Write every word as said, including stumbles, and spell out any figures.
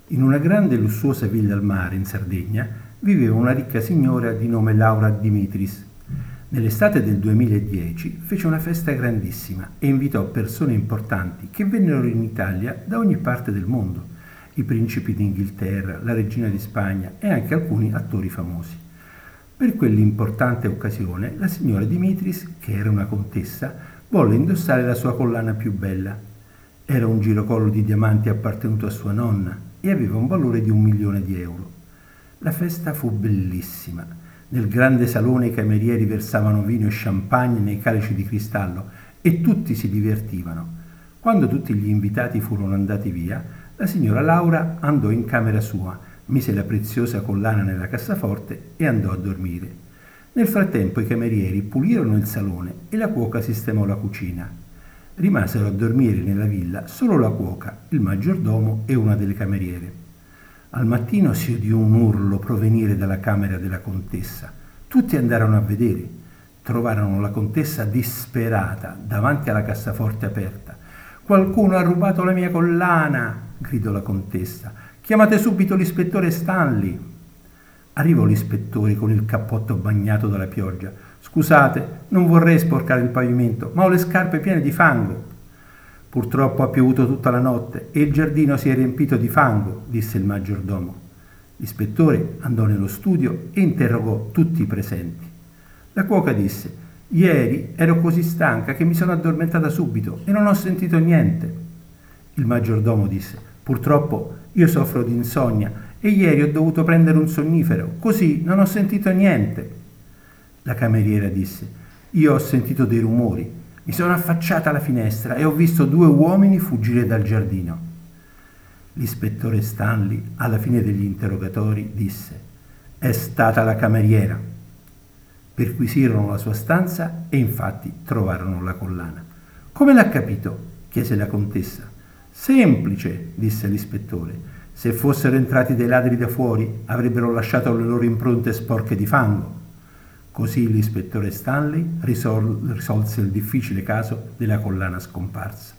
In una grande e lussuosa villa al mare in Sardegna viveva una ricca signora di nome Laura Dimitris. Nell'estate del duemiladieci fece una festa grandissima e invitò persone importanti che vennero in Italia da ogni parte del mondo, i principi d'Inghilterra, la regina di Spagna e anche alcuni attori famosi. Per quell'importante occasione la signora Dimitris, che era una contessa, volle indossare la sua collana più bella. Era un girocollo di diamanti appartenuto a sua nonna e aveva un valore di un milione di euro. La festa fu bellissima. Nel grande salone i camerieri versavano vino e champagne nei calici di cristallo e tutti si divertivano. Quando tutti gli invitati furono andati via, la signora Laura andò in camera sua, mise la preziosa collana nella cassaforte e andò a dormire. Nel frattempo i camerieri pulirono il salone e la cuoca sistemò la cucina. Rimasero a dormire nella villa solo la cuoca, il maggiordomo e una delle cameriere. Al mattino si udì un urlo provenire dalla camera della contessa. Tutti andarono a vedere. Trovarono la contessa disperata davanti alla cassaforte aperta. «Qualcuno ha rubato la mia collana!» gridò la contessa. «Chiamate subito l'ispettore Stanley!» Arrivò l'ispettore con il cappotto bagnato dalla pioggia. «Scusate, non vorrei sporcare il pavimento, ma ho le scarpe piene di fango». «Purtroppo ha piovuto tutta la notte e il giardino si è riempito di fango», disse il maggiordomo. L'ispettore andò nello studio e interrogò tutti i presenti. La cuoca disse: «Ieri ero così stanca che mi sono addormentata subito e non ho sentito niente». Il maggiordomo disse: «Purtroppo io soffro di insonnia e ieri ho dovuto prendere un sonnifero, così non ho sentito niente». La cameriera disse: «Io ho sentito dei rumori, mi sono affacciata alla finestra e ho visto due uomini fuggire dal giardino». L'ispettore Stanley, alla fine degli interrogatori, disse: «È stata la cameriera». Perquisirono la sua stanza e infatti trovarono la collana. «Come l'ha capito?» chiese la contessa. «Semplice», disse l'ispettore. «Se fossero entrati dei ladri da fuori, avrebbero lasciato le loro impronte sporche di fango». Così l'ispettore Stanley risol- risolse il difficile caso della collana scomparsa.